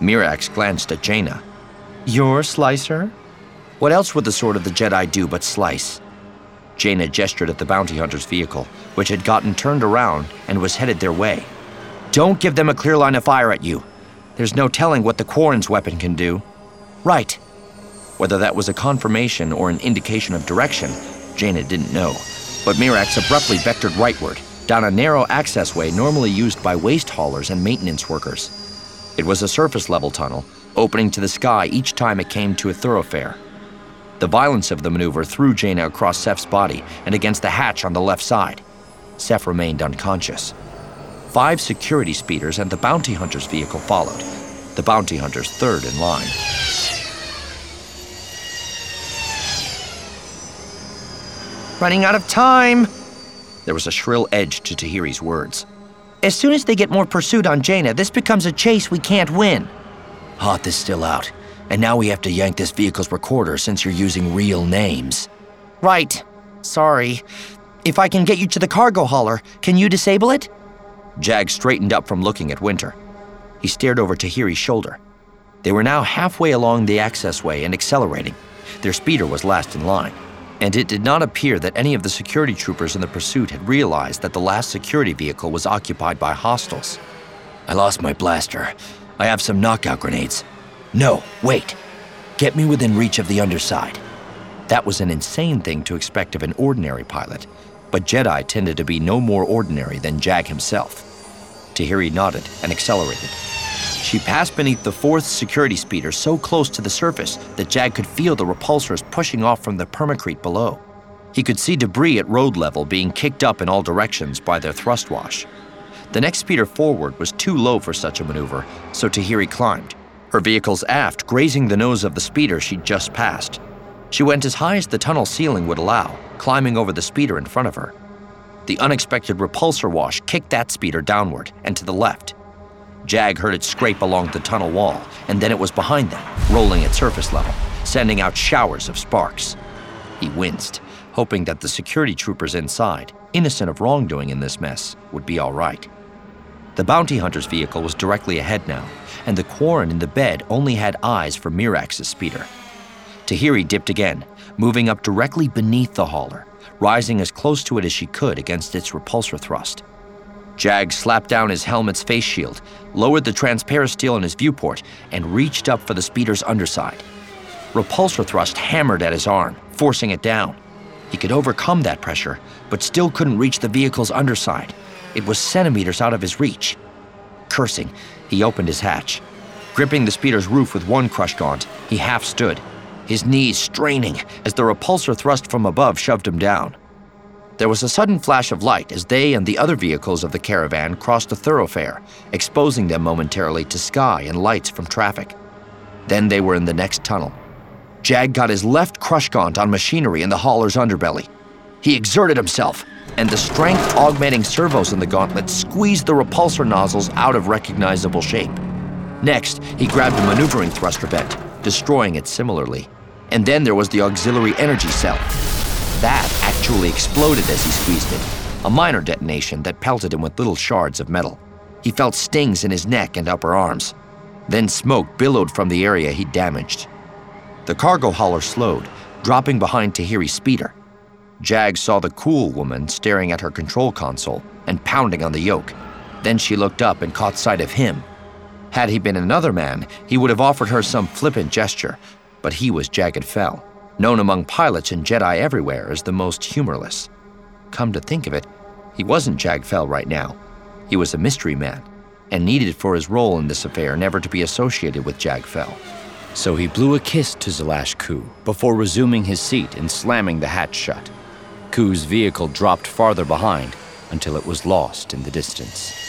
Mirax glanced at Jaina. Your slicer? What else would the sword of the Jedi do but slice? Jaina gestured at the bounty hunter's vehicle, which had gotten turned around and was headed their way. Don't give them a clear line of fire at you. There's no telling what the Quarren's weapon can do. Right. Whether that was a confirmation or an indication of direction, Jaina didn't know. But Mirax abruptly vectored rightward, down a narrow accessway normally used by waste haulers and maintenance workers. It was a surface-level tunnel, opening to the sky each time it came to a thoroughfare. The violence of the maneuver threw Jaina across Seth's body and against the hatch on the left side. Seth remained unconscious. 5 security speeders and the bounty hunter's vehicle followed, the bounty hunter's third in line. Running out of time! There was a shrill edge to Tahiri's words. As soon as they get more pursuit on Jaina, this becomes a chase we can't win. Hoth is still out, and now we have to yank this vehicle's recorder since you're using real names. Right. Sorry. If I can get you to the cargo hauler, can you disable it? Jag straightened up from looking at Winter. He stared over Tahiri's shoulder. They were now halfway along the accessway and accelerating. Their speeder was last in line, and it did not appear that any of the security troopers in the pursuit had realized that the last security vehicle was occupied by hostiles. I lost my blaster. I have some knockout grenades. No, wait. Get me within reach of the underside. That was an insane thing to expect of an ordinary pilot, but Jedi tended to be no more ordinary than Jag himself. Tahiri nodded and accelerated. She passed beneath the 4th security speeder so close to the surface that Jag could feel the repulsors pushing off from the permacrete below. He could see debris at road level being kicked up in all directions by their thrust wash. The next speeder forward was too low for such a maneuver, so Tahiri climbed, her vehicle's aft grazing the nose of the speeder she'd just passed. She went as high as the tunnel ceiling would allow, climbing over the speeder in front of her. The unexpected repulsor wash kicked that speeder downward and to the left. Jag heard it scrape along the tunnel wall, and then it was behind them, rolling at surface level, sending out showers of sparks. He winced, hoping that the security troopers inside, innocent of wrongdoing in this mess, would be all right. The bounty hunter's vehicle was directly ahead now, and the Quarren in the bed only had eyes for Mirax's speeder. Tahiri dipped again, moving up directly beneath the hauler, rising as close to it as she could against its repulsor thrust. Jag slapped down his helmet's face shield, lowered the transparasteel in his viewport, and reached up for the speeder's underside. Repulsor thrust hammered at his arm, forcing it down. He could overcome that pressure, but still couldn't reach the vehicle's underside. It was centimeters out of his reach. Cursing, he opened his hatch. Gripping the speeder's roof with one crush gaunt, he half stood, his knees straining as the repulsor thrust from above shoved him down. There was a sudden flash of light as they and the other vehicles of the caravan crossed a thoroughfare, exposing them momentarily to sky and lights from traffic. Then they were in the next tunnel. Jag got his left crush gaunt on machinery in the hauler's underbelly. He exerted himself, and the strength-augmenting servos in the gauntlet squeezed the repulsor nozzles out of recognizable shape. Next, he grabbed a maneuvering thruster vent, destroying it similarly. And then there was the auxiliary energy cell. That actually exploded as he squeezed it, a minor detonation that pelted him with little shards of metal. He felt stings in his neck and upper arms. Then smoke billowed from the area he'd damaged. The cargo hauler slowed, dropping behind Tahiri's speeder. Jag saw the cool woman staring at her control console and pounding on the yoke. Then she looked up and caught sight of him. Had he been another man, he would have offered her some flippant gesture, but he was Jagged Fell, known among pilots and Jedi everywhere as the most humorless. Come to think of it, he wasn't Jag Fell right now. He was a mystery man, and needed for his role in this affair never to be associated with Jag Fell. So he blew a kiss to Zalash Ku before resuming his seat and slamming the hatch shut. Ku's vehicle dropped farther behind until it was lost in the distance.